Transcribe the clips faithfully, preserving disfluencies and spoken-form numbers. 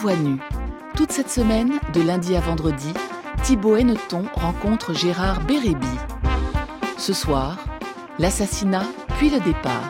voix nue. Toute cette semaine, de lundi à vendredi, Thibaut Henneton rencontre Gérard Bérébi. Ce soir, l'assassinat puis le départ.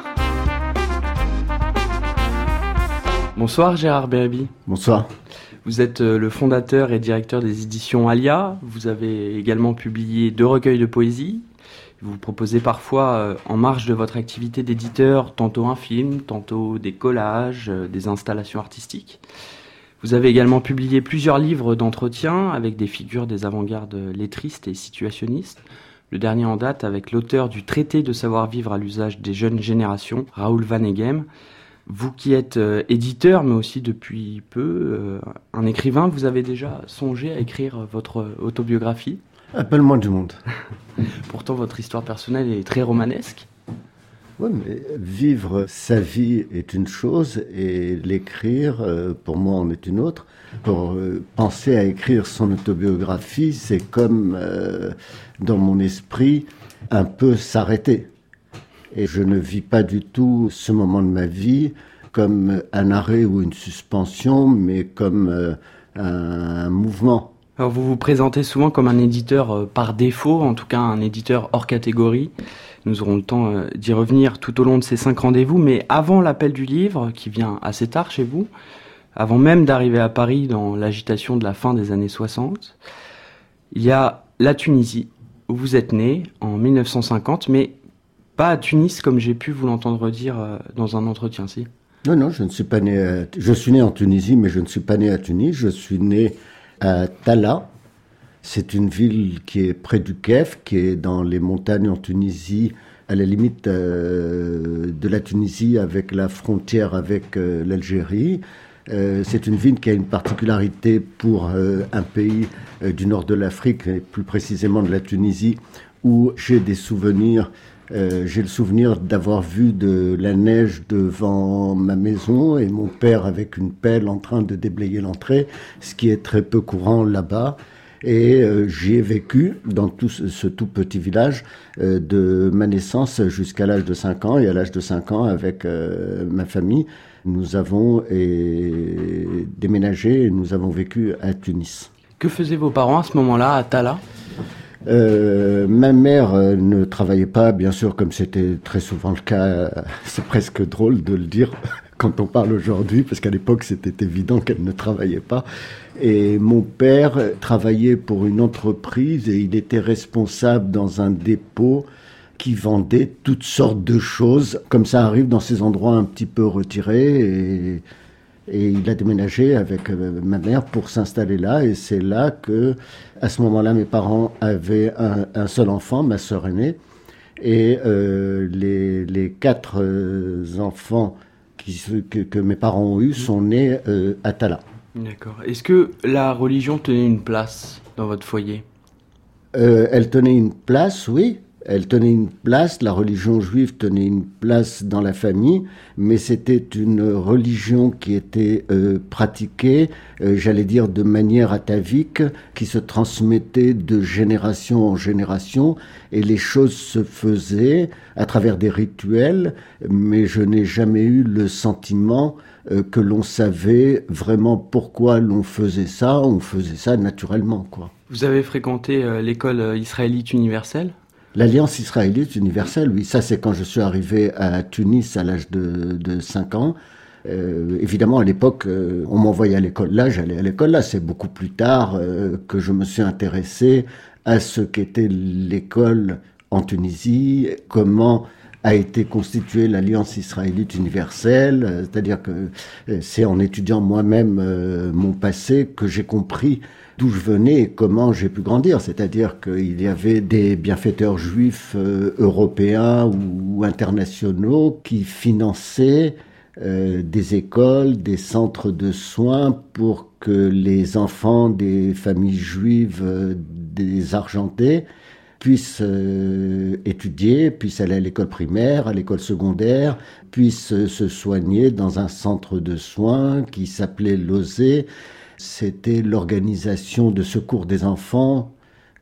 Bonsoir Gérard Bérébi. Bonsoir. Vous êtes le fondateur et directeur des éditions Alia. Vous avez également publié deux recueils de poésie. Vous proposez parfois, en marge de votre activité d'éditeur, tantôt un film, tantôt des collages, des installations artistiques. Vous avez également publié plusieurs livres d'entretien avec des figures des avant-gardes lettristes et situationnistes. Le dernier en date avec l'auteur du traité de savoir-vivre à l'usage des jeunes générations, Raoul Vaneigem. Vous qui êtes euh, éditeur, mais aussi depuis peu, euh, un écrivain, vous avez déjà songé à écrire votre autobiographie ? Appelle-moi du monde. Pourtant, votre histoire personnelle est très romanesque. Oui, mais vivre sa vie est une chose et l'écrire, euh, pour moi, en est une autre. Pour euh, penser à écrire son autobiographie, c'est comme, euh, dans mon esprit, un peu s'arrêter. Et je ne vis pas du tout ce moment de ma vie comme un arrêt ou une suspension, mais comme euh, un mouvement. Alors vous vous présentez souvent comme un éditeur euh, par défaut, en tout cas un éditeur hors catégorie. Nous aurons le temps euh, d'y revenir tout au long de ces cinq rendez-vous, mais avant l'appel du livre, qui vient assez tard chez vous, avant même d'arriver à Paris dans l'agitation de la fin des années soixante, il y a la Tunisie, où vous êtes né en mille neuf cent cinquante, mais pas à Tunis comme j'ai pu vous l'entendre dire euh, dans un entretien, si ? Non, non, je ne suis pas né à... Je suis né en Tunisie, mais je ne suis pas né à Tunis, je suis né à Talla. C'est une ville qui est près du Kef, qui est dans les montagnes en Tunisie, à la limite euh, de la Tunisie avec la frontière avec euh, l'Algérie. Euh, c'est une ville qui a une particularité pour euh, un pays euh, du nord de l'Afrique, et plus précisément de la Tunisie, où j'ai des souvenirs. Euh, j'ai le souvenir d'avoir vu de la neige devant ma maison et mon père avec une pelle en train de déblayer l'entrée, ce qui est très peu courant là-bas. Et euh, j'y ai vécu dans tout ce, ce tout petit village euh, de ma naissance jusqu'à l'âge de cinq ans. Et à l'âge de cinq ans, avec euh, ma famille, nous avons et, déménagé et nous avons vécu à Tunis. Que faisaient vos parents à ce moment-là, à Talla ? Euh, ma mère euh, ne travaillait pas, bien sûr, comme c'était très souvent le cas. Euh, c'est presque drôle de le dire quand on parle aujourd'hui, parce qu'à l'époque, c'était évident qu'elle ne travaillait pas. Et mon père travaillait pour une entreprise et il était responsable dans un dépôt qui vendait toutes sortes de choses, comme ça arrive dans ces endroits un petit peu retirés. Et, et il a déménagé avec euh, ma mère pour s'installer là. Et c'est là que, à ce moment-là, mes parents avaient un, un seul enfant, ma sœur aînée. Et euh, les, les quatre euh, enfants qui, que, que mes parents ont eus sont nés euh, à Talla. D'accord. Est-ce que la religion tenait une place dans votre foyer ? euh, Elle tenait une place, oui. Elle tenait une place, la religion juive tenait une place dans la famille, mais c'était une religion qui était euh, pratiquée, euh, j'allais dire de manière atavique, qui se transmettait de génération en génération, et les choses se faisaient à travers des rituels, mais je n'ai jamais eu le sentiment euh, que l'on savait vraiment pourquoi l'on faisait ça, on faisait ça naturellement, quoi. Vous avez fréquenté euh, l'école israélite universelle ? L'Alliance israélite universelle, oui, ça c'est quand je suis arrivé à Tunis à l'âge de, de cinq ans. Euh, évidemment, à l'époque, euh, on m'envoyait à l'école là, j'allais à l'école là. C'est beaucoup plus tard euh, que je me suis intéressé à ce qu'était l'école en Tunisie, comment a été constituée l'Alliance israélite universelle, euh, c'est-à-dire que euh, c'est en étudiant moi-même euh, mon passé que j'ai compris d'où je venais et comment j'ai pu grandir. C'est-à-dire qu'il y avait des bienfaiteurs juifs euh, européens ou, ou internationaux qui finançaient euh, des écoles, des centres de soins pour que les enfants des familles juives euh, désargentées puissent euh, étudier, puissent aller à l'école primaire, à l'école secondaire, puissent euh, se soigner dans un centre de soins qui s'appelait l'O S E. C'était l'organisation de secours des enfants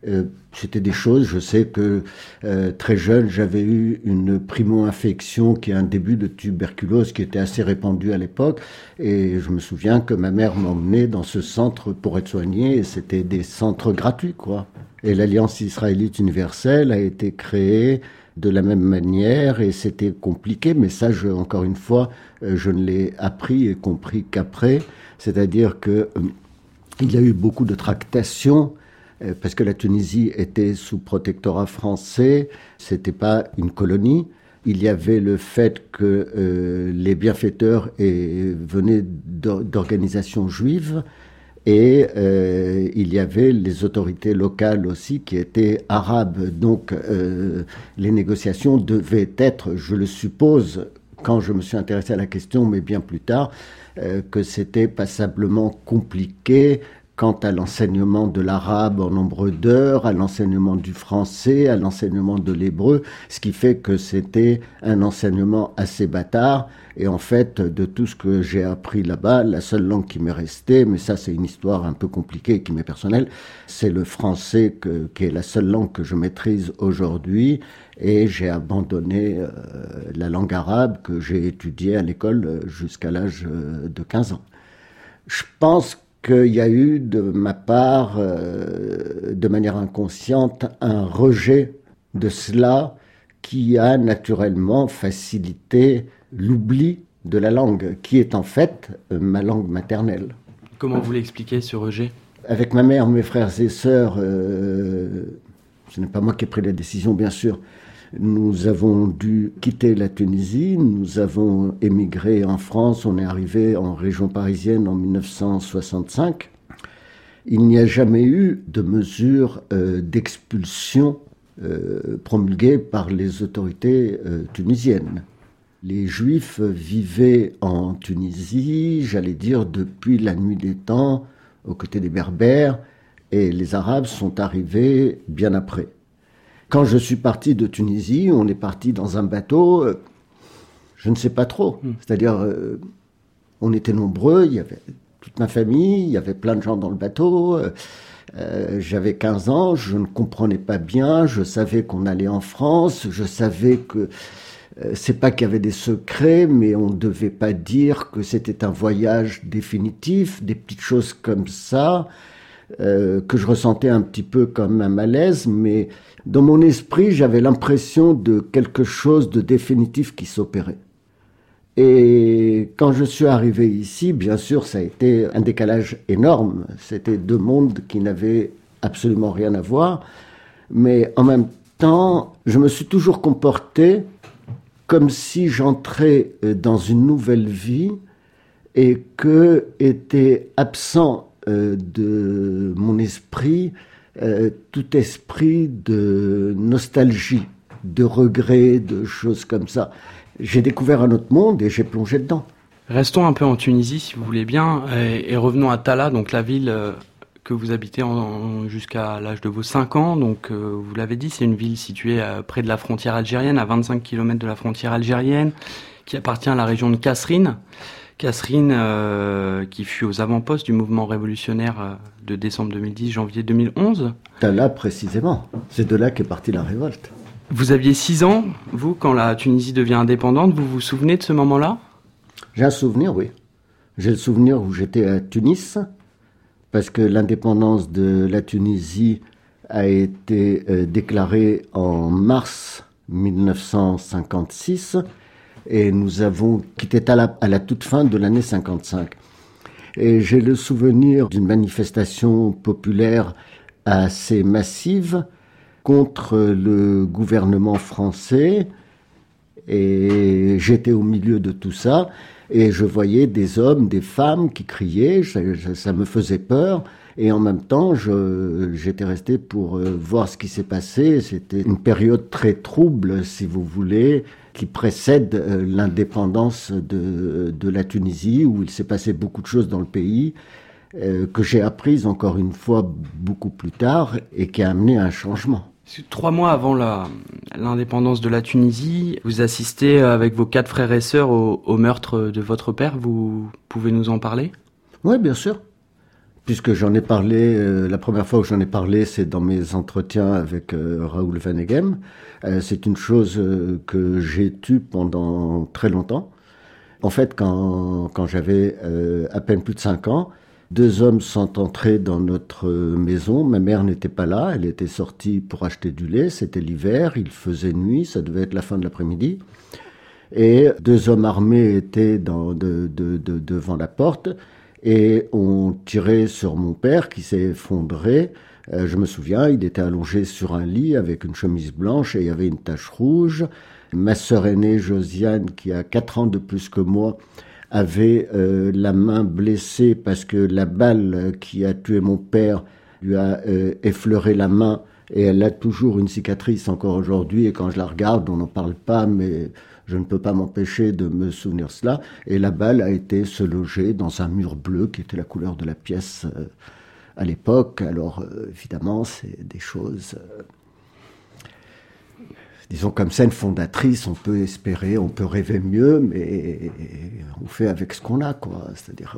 Euh, c'était des choses, je sais que euh, très jeune, j'avais eu une primo-infection qui est un début de tuberculose qui était assez répandue à l'époque. Et je me souviens que ma mère m'emmenait dans ce centre pour être soignée. Et c'était des centres gratuits, quoi. Et l'Alliance israélite universelle a été créée de la même manière et c'était compliqué. Mais ça, je, encore une fois, euh, je ne l'ai appris et compris qu'après. C'est-à-dire que euh, il y a eu beaucoup de tractations parce que la Tunisie était sous protectorat français, c'était pas une colonie. Il y avait le fait que euh, les bienfaiteurs et, venaient d'organisations juives et euh, il y avait les autorités locales aussi qui étaient arabes. Donc euh, les négociations devaient être, je le suppose, quand je me suis intéressé à la question, mais bien plus tard, euh, que c'était passablement compliqué quant à l'enseignement de l'arabe en nombre d'heures, à l'enseignement du français, à l'enseignement de l'hébreu, ce qui fait que c'était un enseignement assez bâtard. Et en fait, de tout ce que j'ai appris là-bas, la seule langue qui m'est restée, mais ça c'est une histoire un peu compliquée qui m'est personnelle, c'est le français que, qui est la seule langue que je maîtrise aujourd'hui. Et j'ai abandonné euh, la langue arabe que j'ai étudiée à l'école jusqu'à l'âge de quinze ans. Je pense qu'il y a eu de ma part, euh, de manière inconsciente, un rejet de cela qui a naturellement facilité l'oubli de la langue, qui est en fait euh, ma langue maternelle. Comment vous l'expliquez, ce rejet ? Avec ma mère, mes frères et sœurs, euh, ce n'est pas moi qui ai pris la décision, bien sûr. Nous avons dû quitter la Tunisie, nous avons émigré en France, on est arrivé en région parisienne en dix-neuf cent soixante-cinq. Il n'y a jamais eu de mesure euh, d'expulsion euh, promulguée par les autorités euh, tunisiennes. Les Juifs vivaient en Tunisie, j'allais dire, depuis la nuit des temps, aux côtés des Berbères, et les Arabes sont arrivés bien après. Quand je suis parti de Tunisie, on est parti dans un bateau, euh, je ne sais pas trop. Mmh. C'est-à-dire, euh, on était nombreux, il y avait toute ma famille, il y avait plein de gens dans le bateau. Euh, euh, j'avais quinze ans, je ne comprenais pas bien, je savais qu'on allait en France, je savais que, euh, c'est pas qu'il y avait des secrets, mais on ne devait pas dire que c'était un voyage définitif, des petites choses comme ça. Euh, que je ressentais un petit peu comme un malaise, mais dans mon esprit, j'avais l'impression de quelque chose de définitif qui s'opérait. Et quand je suis arrivé ici, bien sûr, ça a été un décalage énorme. C'était deux mondes qui n'avaient absolument rien à voir. Mais en même temps, je me suis toujours comporté comme si j'entrais dans une nouvelle vie et que était absent Euh, de mon esprit, euh, tout esprit de nostalgie, de regret, de choses comme ça. J'ai découvert un autre monde et j'ai plongé dedans. Restons un peu en Tunisie, si vous voulez bien, et, et revenons à Talla, donc la ville euh, que vous habitez en, en, jusqu'à l'âge de vos cinq ans. Donc, euh, vous l'avez dit, c'est une ville située euh, près de la frontière algérienne, à vingt-cinq kilomètres de la frontière algérienne, qui appartient à la région de Kasserine. Kasserine, euh, qui fut aux avant-postes du mouvement révolutionnaire euh, de décembre deux mille dix, janvier deux mille onze. Talla, précisément. C'est de là qu'est partie la révolte. Vous aviez six ans, vous, quand la Tunisie devient indépendante. Vous vous souvenez de ce moment-là ? J'ai un souvenir, oui. J'ai le souvenir où j'étais à Tunis, parce que l'indépendance de la Tunisie a été euh, déclarée en mars dix-neuf cent cinquante-six, et nous avons quitté Talla à la toute fin de l'année cinquante-cinq. Et j'ai le souvenir d'une manifestation populaire assez massive contre le gouvernement français, et j'étais au milieu de tout ça, et je voyais des hommes, des femmes qui criaient, ça, ça me faisait peur, et en même temps, je, j'étais resté pour voir ce qui s'est passé. C'était une période très trouble, si vous voulez, qui précède l'indépendance de, de la Tunisie, où il s'est passé beaucoup de choses dans le pays, euh, que j'ai apprises encore une fois beaucoup plus tard, et qui a amené à un changement. Trois mois avant la, l'indépendance de la Tunisie, vous assistez avec vos quatre frères et sœurs au, au meurtre de votre père. Vous pouvez nous en parler ? Oui, bien sûr. puisque j'en ai parlé, euh, la première fois que j'en ai parlé, c'est dans mes entretiens avec euh, Raoul Vaneigem. Euh, c'est une chose euh, que j'ai tue pendant très longtemps. En fait, quand, quand j'avais euh, à peine plus de cinq ans, deux hommes sont entrés dans notre maison. Ma mère n'était pas là, elle était sortie pour acheter du lait. C'était l'hiver, il faisait nuit, ça devait être la fin de l'après-midi. Et deux hommes armés étaient dans, de, de, de, devant la porte et ont tiré sur mon père qui s'est effondré. Euh, je me souviens, il était allongé sur un lit avec une chemise blanche et il y avait une tache rouge. Ma sœur aînée, Josiane, qui a quatre ans de plus que moi, avait euh, la main blessée parce que la balle qui a tué mon père lui a euh, effleuré la main et elle a toujours une cicatrice encore aujourd'hui. Et quand je la regarde, on n'en parle pas, mais je ne peux pas m'empêcher de me souvenir de cela. Et la balle a été se loger dans un mur bleu qui était la couleur de la pièce euh, à l'époque. Alors euh, évidemment, c'est des choses... Euh, disons comme scène fondatrice, on peut espérer, on peut rêver mieux, mais on fait avec ce qu'on a, quoi. C'est-à-dire,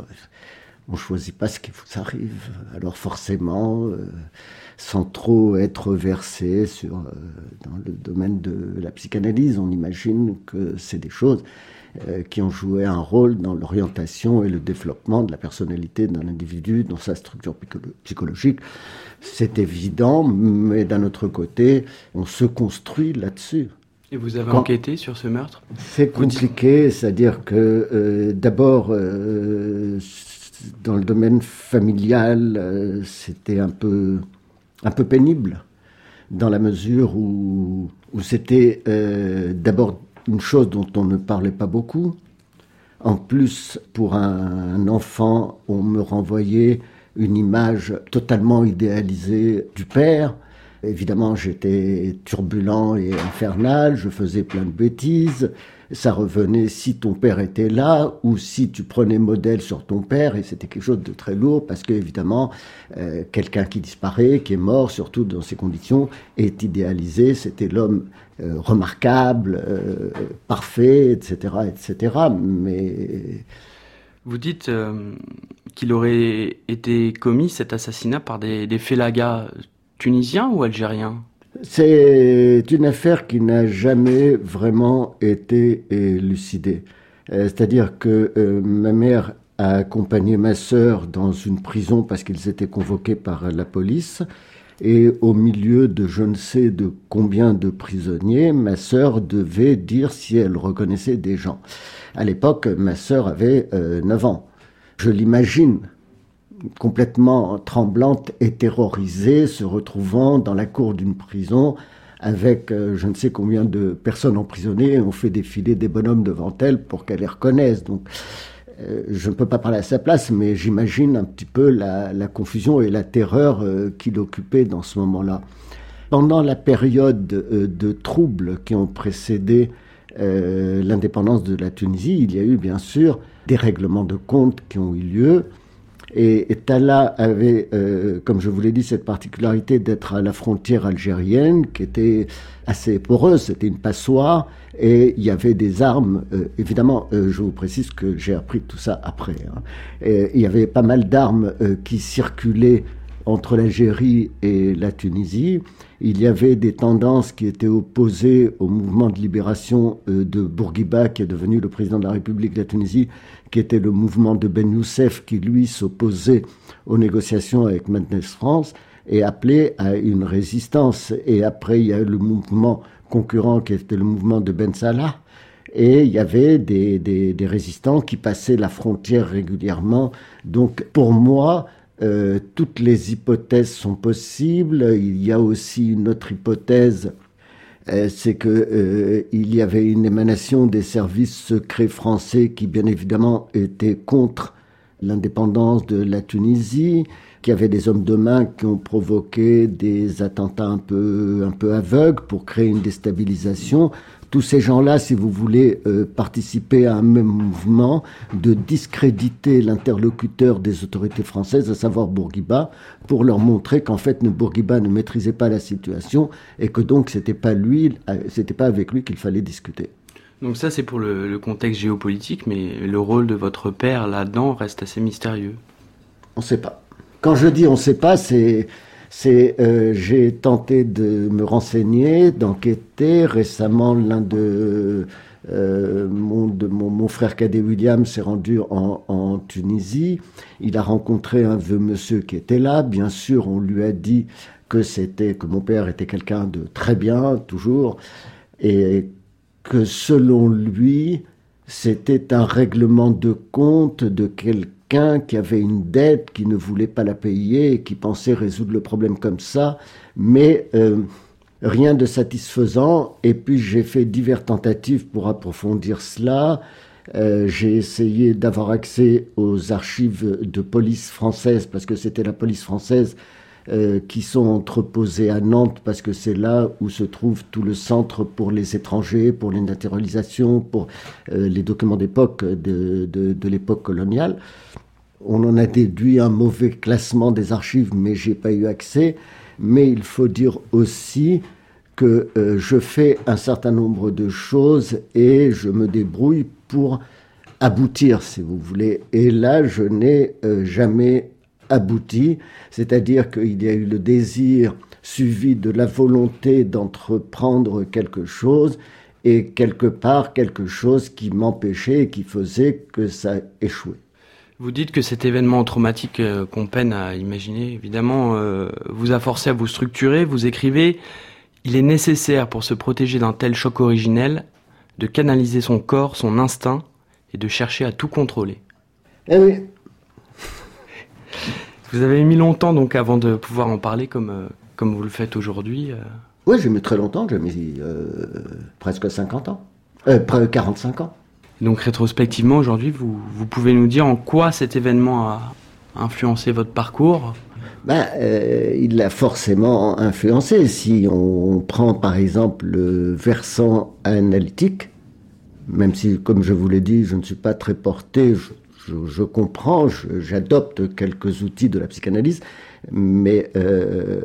on choisit pas ce qui vous arrive. Alors forcément, euh, sans trop être versé sur, euh, dans le domaine de la psychanalyse, on imagine que c'est des choses euh, qui ont joué un rôle dans l'orientation et le développement de la personnalité d'un individu, dans sa structure psychologique. C'est évident, mais d'un autre côté, on se construit là-dessus. Et vous avez Quand... enquêté sur ce meurtre ? C'est compliqué, c'est-à-dire que euh, d'abord, euh, dans le domaine familial, euh, c'était un peu, un peu pénible, dans la mesure où, où c'était euh, d'abord une chose dont on ne parlait pas beaucoup. En plus, pour un, un enfant, on me renvoyait une image totalement idéalisée du père. Évidemment, j'étais turbulent et infernal, je faisais plein de bêtises. Ça revenait si ton père était là ou si tu prenais modèle sur ton père, et c'était quelque chose de très lourd parce qu'évidemment, euh, quelqu'un qui disparaît, qui est mort, surtout dans ces conditions, est idéalisé. C'était l'homme euh, remarquable, euh, parfait, et cetera, et cetera. Mais... Vous dites euh, qu'il aurait été commis, cet assassinat, par des, des félagas tunisiens ou algériens ? C'est une affaire qui n'a jamais vraiment été élucidée. Euh, c'est-à-dire que euh, ma mère a accompagné ma sœur dans une prison parce qu'ils étaient convoqués par la police. Et au milieu de je ne sais de combien de prisonniers, ma sœur devait dire si elle reconnaissait des gens. À l'époque, ma sœur avait euh, neuf ans. Je l'imagine complètement tremblante et terrorisée, se retrouvant dans la cour d'une prison avec euh, je ne sais combien de personnes emprisonnées. On fait défiler des bonhommes devant elle pour qu'elle les reconnaisse. Donc, euh, je ne peux pas parler à sa place, mais j'imagine un petit peu la, la confusion et la terreur euh, qui l'occupait dans ce moment-là. Pendant la période euh, de troubles qui ont précédé euh, l'indépendance de la Tunisie, il y a eu bien sûr des règlements de comptes qui ont eu lieu. Et, et Talla avait, euh, comme je vous l'ai dit, cette particularité d'être à la frontière algérienne, qui était assez poreuse, c'était une passoire, et il y avait des armes. Euh, évidemment, euh, je vous précise que j'ai appris tout ça après. Hein. Et il y avait pas mal d'armes euh, qui circulaient entre l'Algérie et la Tunisie. Il y avait des tendances qui étaient opposées au mouvement de libération de Bourguiba, qui est devenu le président de la République de la Tunisie, qui était le mouvement de Ben Youssef, qui lui s'opposait aux négociations avec Mendes France et appelait à une résistance. Et après, il y a eu le mouvement concurrent qui était le mouvement de Ben Salah. Et il y avait des, des, des résistants qui passaient la frontière régulièrement. Donc, pour moi, Euh, toutes les hypothèses sont possibles. Il y a aussi une autre hypothèse, euh, c'est que euh, il y avait une émanation des services secrets français qui, bien évidemment, étaient contre l'indépendance de la Tunisie, qu'il y avait des hommes de main qui ont provoqué des attentats un peu, un peu aveugles pour créer une déstabilisation. Tous ces gens-là, si vous voulez, euh, participer à un même mouvement de discréditer l'interlocuteur des autorités françaises, à savoir Bourguiba, pour leur montrer qu'en fait, Bourguiba ne maîtrisait pas la situation et que donc c'était pas lui, c'était pas avec lui qu'il fallait discuter. Donc ça, c'est pour le, le contexte géopolitique, mais le rôle de votre père là-dedans reste assez mystérieux. On ne sait pas. Quand je dis on ne sait pas, c'est... c'est euh, j'ai tenté de me renseigner, d'enquêter. Récemment, l'un de... Euh, mon, de, mon, mon frère cadet William s'est rendu en, en Tunisie. Il a rencontré un vieux monsieur qui était là. Bien sûr, on lui a dit que c'était que mon père était quelqu'un de très bien, toujours, et que selon lui, c'était un règlement de compte de quelqu'un qui avait une dette, qui ne voulait pas la payer et qui pensait résoudre le problème comme ça, mais euh, rien de satisfaisant. Et puis j'ai fait diverses tentatives pour approfondir cela. Euh, j'ai essayé d'avoir accès aux archives de police française, parce que c'était la police française euh, qui sont entreposées à Nantes, parce que c'est là où se trouve tout le centre pour les étrangers, pour les naturalisations, pour euh, les documents d'époque, de, de, de l'époque coloniale. On en a déduit un mauvais classement des archives, mais j'ai pas eu accès. Mais il faut dire aussi que euh, je fais un certain nombre de choses et je me débrouille pour aboutir, si vous voulez. Et là, je n'ai euh, jamais abouti, c'est-à-dire qu'il y a eu le désir suivi de la volonté d'entreprendre quelque chose et quelque part quelque chose qui m'empêchait et qui faisait que ça échouait. Vous dites que cet événement traumatique euh, qu'on peine à imaginer, évidemment, euh, vous a forcé à vous structurer. Vous écrivez « Il est nécessaire pour se protéger d'un tel choc originel de canaliser son corps, son instinct et de chercher à tout contrôler. » Eh oui. Vous avez mis longtemps donc avant de pouvoir en parler comme, euh, comme vous le faites aujourd'hui. Euh... Oui, j'ai mis très longtemps, j'ai mis euh, presque cinquante ans, euh, près quarante-cinq ans. Donc rétrospectivement aujourd'hui, vous, vous pouvez nous dire en quoi cet événement a influencé votre parcours ? Ben, euh, il l'a forcément influencé. Si on prend par exemple le versant analytique, même si, comme je vous l'ai dit, je ne suis pas très porté, je, je, je comprends, je, j'adopte quelques outils de la psychanalyse, mais euh,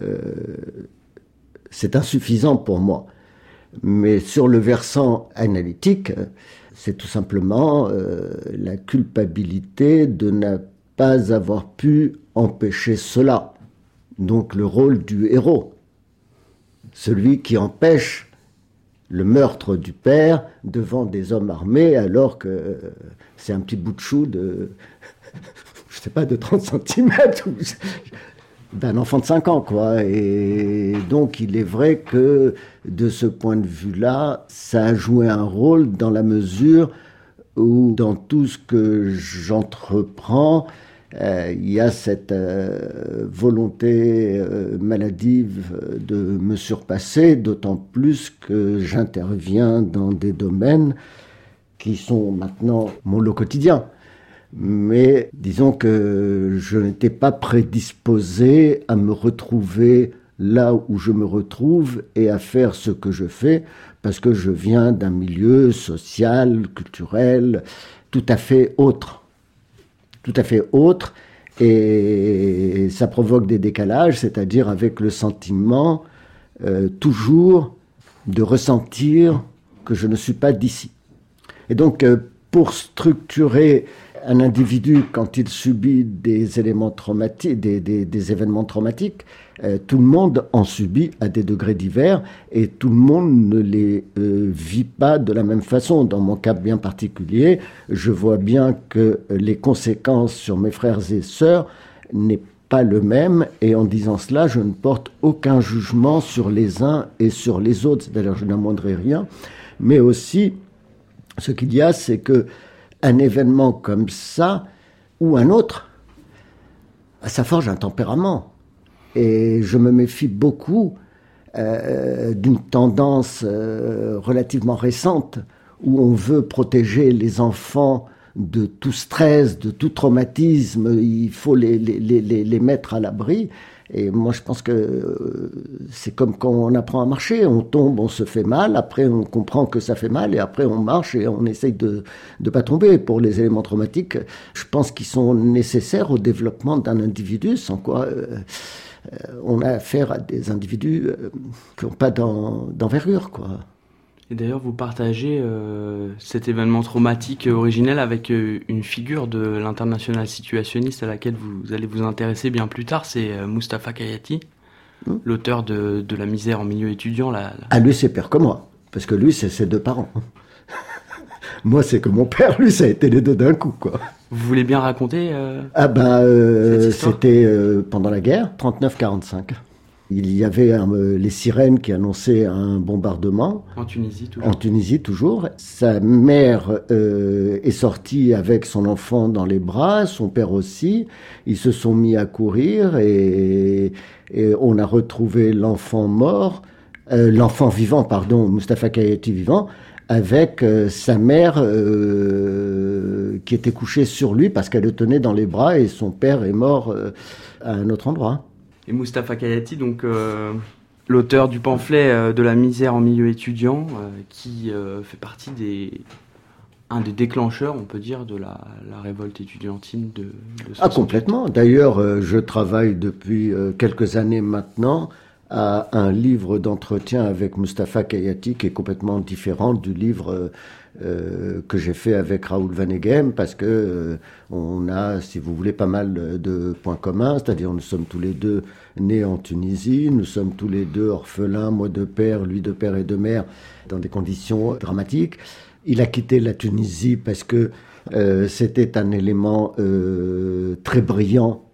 c'est insuffisant pour moi. Mais sur le versant analytique, c'est tout simplement euh, la culpabilité de ne pas avoir pu empêcher cela. Donc le rôle du héros, celui qui empêche le meurtre du père devant des hommes armés alors que euh, c'est un petit bout de chou de, je sais pas, de trente centimètres, d'un enfant de cinq ans, quoi. Et donc il est vrai que de ce point de vue-là, ça a joué un rôle dans la mesure où dans tout ce que j'entreprends, Euh, il y a cette euh, volonté euh, maladive de me surpasser, d'autant plus que j'interviens dans des domaines qui sont maintenant mon lot quotidien. Mais disons que je n'étais pas prédisposé à me retrouver là où je me retrouve et à faire ce que je fais, parce que je viens d'un milieu social, culturel, tout à fait autre. tout à fait autre, et ça provoque des décalages, c'est-à-dire avec le sentiment euh, toujours de ressentir que je ne suis pas d'ici. Et donc, euh, pour structurer un individu quand il subit des éléments traumatiques, des, des, des événements traumatiques, euh, tout le monde en subit à des degrés divers et tout le monde ne les euh, vit pas de la même façon. Dans mon cas bien particulier, je vois bien que les conséquences sur mes frères et sœurs n'est pas le même, et en disant cela, je ne porte aucun jugement sur les uns et sur les autres, c'est-à-dire je n'amoindrai rien, mais aussi ce qu'il y a, c'est que un événement comme ça, ou un autre, ça forge un tempérament. Et je me méfie beaucoup euh, d'une tendance euh, relativement récente où on veut protéger les enfants de tout stress, de tout traumatisme. Il faut les, les, les, les mettre à l'abri. Et moi, je pense que euh, c'est comme quand on apprend à marcher. On tombe, on se fait mal. Après, on comprend que ça fait mal. Et après, on marche et on essaye de ne pas tomber. Pour les éléments traumatiques, je pense qu'ils sont nécessaires au développement d'un individu, sans quoi euh, euh, on a affaire à des individus euh, qui n'ont pas d'en, d'envergure, quoi. Et d'ailleurs, vous partagez euh, cet événement traumatique originel avec euh, une figure de l'international situationniste à laquelle vous allez vous intéresser bien plus tard, c'est euh, Moustapha Khayati, mmh. l'auteur de, de La misère en milieu étudiant. La, la... Ah, lui, c'est pire que moi, parce que lui, c'est ses deux parents. Moi, c'est que mon père, lui, ça a été les deux d'un coup, quoi. Vous voulez bien raconter euh, Ah ben, euh, c'était euh, pendant la guerre, trente-neuf quarante-cinq. Il y avait un, euh, les sirènes qui annonçaient un bombardement. En Tunisie, toujours. En Tunisie, toujours. Sa mère euh, est sortie avec son enfant dans les bras, son père aussi. Ils se sont mis à courir et, et on a retrouvé l'enfant mort, euh, l'enfant vivant, pardon, Moustapha Khayati vivant, avec euh, sa mère euh, qui était couchée sur lui parce qu'elle le tenait dans les bras et son père est mort euh, à un autre endroit. Et Moustapha Khayati, donc euh, l'auteur du pamphlet euh, de La misère en milieu étudiant, euh, qui euh, fait partie des un des déclencheurs, on peut dire, de la, la révolte étudiantine de, de Ah, complètement. D'ailleurs, euh, je travaille depuis euh, quelques années maintenant à un livre d'entretien avec Moustapha Khayati qui est complètement différent du livre euh, euh, que j'ai fait avec Raoul Vaneigem parce que euh, on a, si vous voulez, pas mal de, de points communs, c'est-à-dire nous sommes tous les deux nés en Tunisie, nous sommes tous les deux orphelins, moi de père, lui de père et de mère, dans des conditions dramatiques. Il a quitté la Tunisie parce que euh, c'était un élément euh, très brillant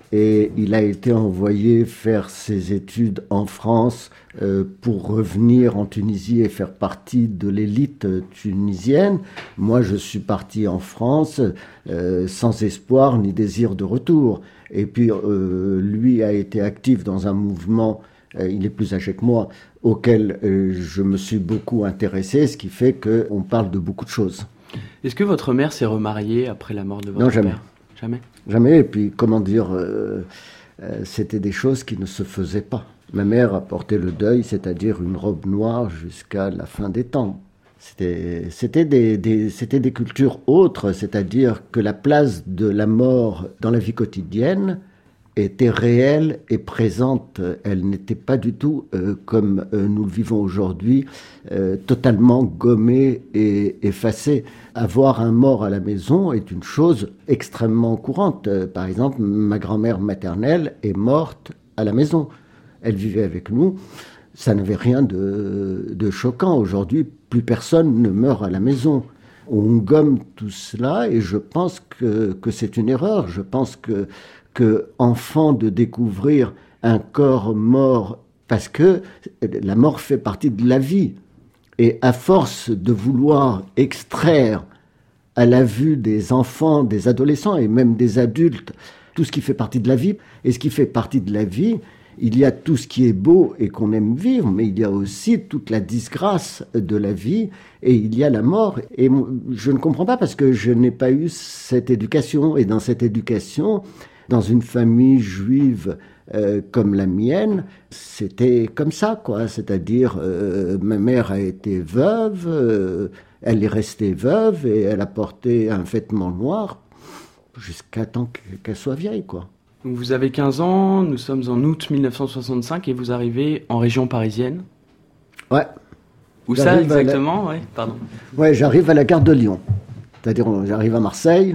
et il a été envoyé faire ses études en France euh, pour revenir en Tunisie et faire partie de l'élite tunisienne. Moi, je suis parti en France euh, sans espoir ni désir de retour. Et puis, euh, lui a été actif dans un mouvement, euh, il est plus âgé que moi, auquel euh, je me suis beaucoup intéressé, ce qui fait qu'on parle de beaucoup de choses. Est-ce que votre mère s'est remariée après la mort de votre non, jamais. père ? Jamais. Jamais. Et puis, comment dire, euh, euh, c'était des choses qui ne se faisaient pas. Ma mère a porté le deuil, c'est-à-dire une robe noire jusqu'à la fin des temps. C'était, c'était, des, des, c'était des cultures autres, c'est-à-dire que la place de la mort dans la vie quotidienne était réelle et présente. Elle n'était pas du tout, euh, comme euh, nous le vivons aujourd'hui, euh, totalement gommée et effacée. Avoir un mort à la maison est une chose extrêmement courante. Euh, par exemple, ma grand-mère maternelle est morte à la maison. Elle vivait avec nous. Ça n'avait rien de, de choquant. Aujourd'hui, plus personne ne meurt à la maison. On gomme tout cela et je pense que, que c'est une erreur. Je pense que que enfant de découvrir un corps mort, parce que la mort fait partie de la vie. Et à force de vouloir extraire à la vue des enfants, des adolescents et même des adultes, tout ce qui fait partie de la vie, et ce qui fait partie de la vie, il y a tout ce qui est beau et qu'on aime vivre, mais il y a aussi toute la disgrâce de la vie, et il y a la mort. Et je ne comprends pas parce que je n'ai pas eu cette éducation, et dans cette éducation, dans une famille juive euh, comme la mienne, c'était comme ça, quoi. C'est-à-dire, euh, ma mère a été veuve, euh, elle est restée veuve et elle a porté un vêtement noir jusqu'à temps qu'elle soit vieille, quoi. Donc vous avez quinze ans, nous sommes en août mille neuf cent soixante-cinq et vous arrivez en région parisienne. Ouais. Où ça exactement la... Ouais, pardon. Ouais, j'arrive à la gare de Lyon. C'est-à-dire, j'arrive à Marseille.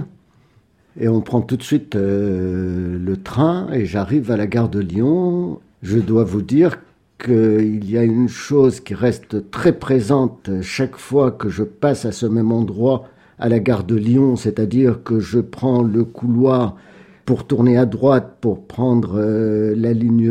Et on prend tout de suite euh, le train et j'arrive à la gare de Lyon. Je dois vous dire qu'il y a une chose qui reste très présente chaque fois que je passe à ce même endroit, à la gare de Lyon, c'est-à-dire que je prends le couloir pour tourner à droite, pour prendre euh, la ligne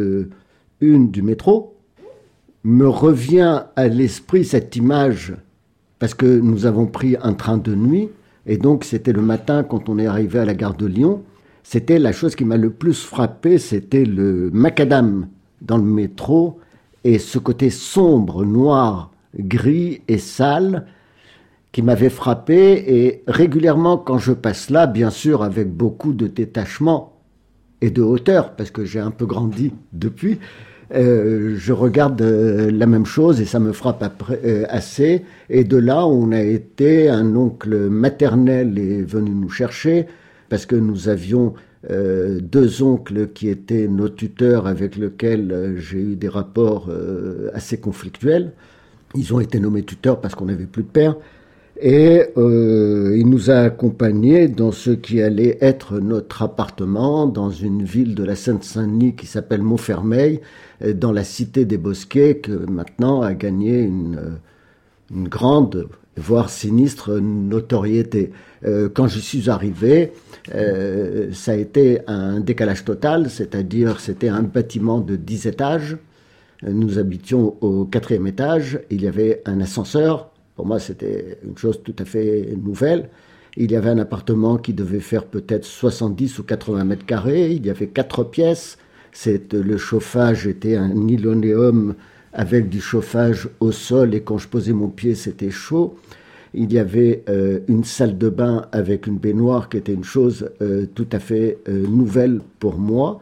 un du métro. Me revient à l'esprit cette image, parce que nous avons pris un train de nuit, et donc, c'était le matin, quand on est arrivé à la gare de Lyon, c'était la chose qui m'a le plus frappé, c'était le macadam dans le métro, et ce côté sombre, noir, gris et sale, qui m'avait frappé, et régulièrement, quand je passe là, bien sûr, avec beaucoup de détachement et de hauteur, parce que j'ai un peu grandi depuis, Euh, je regarde euh, la même chose et ça me frappe après, euh, assez. Et de là, on a été, un oncle maternel est venu nous chercher parce que nous avions euh, deux oncles qui étaient nos tuteurs avec lesquels euh, j'ai eu des rapports euh, assez conflictuels. Ils ont été nommés tuteurs parce qu'on n'avait plus de père. Et euh, il nous a accompagnés dans ce qui allait être notre appartement dans une ville de la Seine-Saint-Denis qui s'appelle Montfermeil, dans la cité des Bosquets, que maintenant a gagné une, une grande, voire sinistre notoriété. Euh, quand je suis arrivé, euh, ça a été un décalage total, c'est-à-dire c'était un bâtiment de dix étages. Nous habitions au quatrième étage, il y avait un ascenseur. Pour moi, c'était une chose tout à fait nouvelle. Il y avait un appartement qui devait faire peut-être soixante-dix ou quatre-vingts mètres carrés. Il y avait quatre pièces. C'est, le chauffage était un nylonéum avec du chauffage au sol. Et quand je posais mon pied, c'était chaud. Il y avait euh, une salle de bain avec une baignoire qui était une chose euh, tout à fait euh, nouvelle pour moi.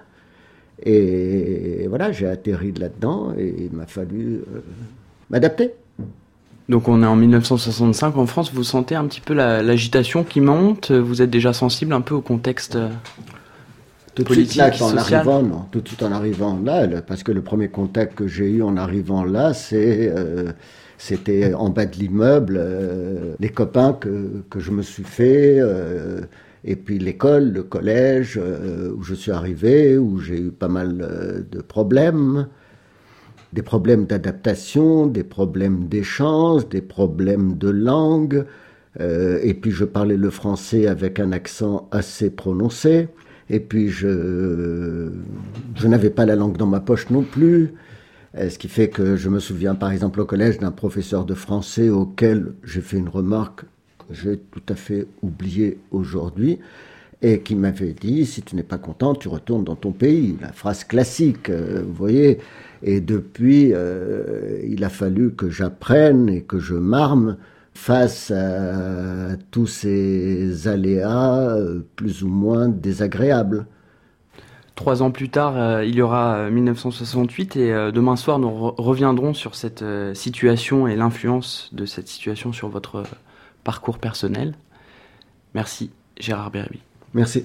Et voilà, j'ai atterri là-dedans et il m'a fallu euh, m'adapter. Donc on est en mille neuf cent soixante-cinq en France, vous sentez un petit peu la, l'agitation qui monte, vous êtes déjà sensible un peu au contexte tout de politique, suite là, en social. arrivant, non, tout de suite en arrivant là, le, parce que le premier contact que j'ai eu en arrivant là, c'est, euh, c'était en bas de l'immeuble, euh, les copains que, que je me suis fait, euh, et puis l'école, le collège, euh, où je suis arrivé, où j'ai eu pas mal euh, de problèmes. Des problèmes d'adaptation, des problèmes d'échange, des problèmes de langue. Euh, et puis je parlais le français avec un accent assez prononcé. Et puis je, je n'avais pas la langue dans ma poche non plus. Euh, ce qui fait que je me souviens par exemple au collège d'un professeur de français auquel j'ai fait une remarque que j'ai tout à fait oubliée aujourd'hui. Et qui m'avait dit, si tu n'es pas content, tu retournes dans ton pays. La phrase classique, euh, vous voyez. Et depuis, euh, il a fallu que j'apprenne et que je m'arme face à tous ces aléas euh, plus ou moins désagréables. Trois ans plus tard, euh, il y aura mille neuf cent soixante-huit et euh, demain soir, nous re- reviendrons sur cette euh, situation et l'influence de cette situation sur votre euh, parcours personnel. Merci, Gérard Bérébi. Merci.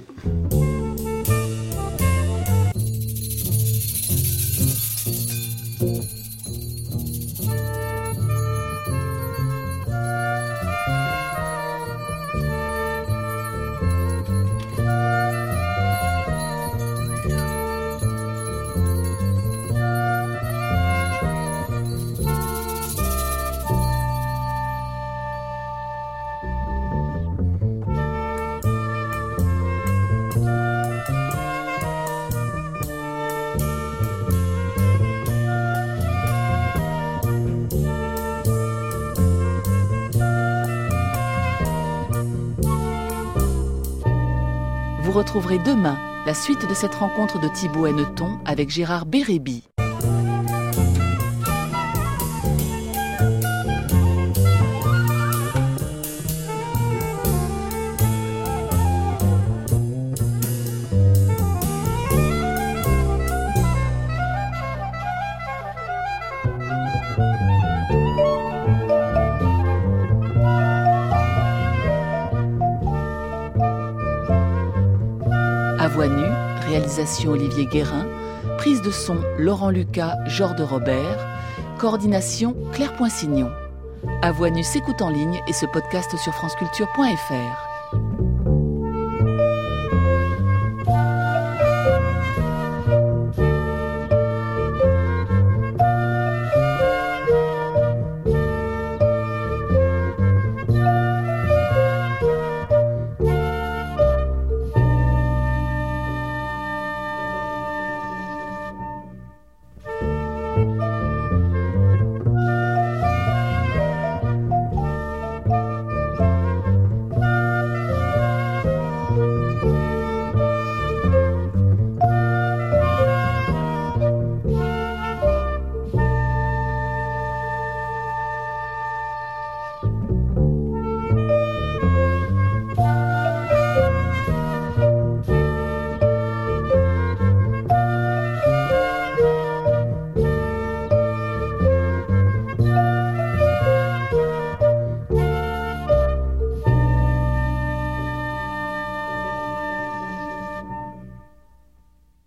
Vous retrouverez demain la suite de cette rencontre de Thibaut Henneton avec Gérard Bérébi. À voix nue, réalisation Olivier Guérin, prise de son Laurent Lucas, Georges de Robert, coordination Claire Poinsignon. À voix nue s'écoute en ligne et se podcast sur franceculture point f r.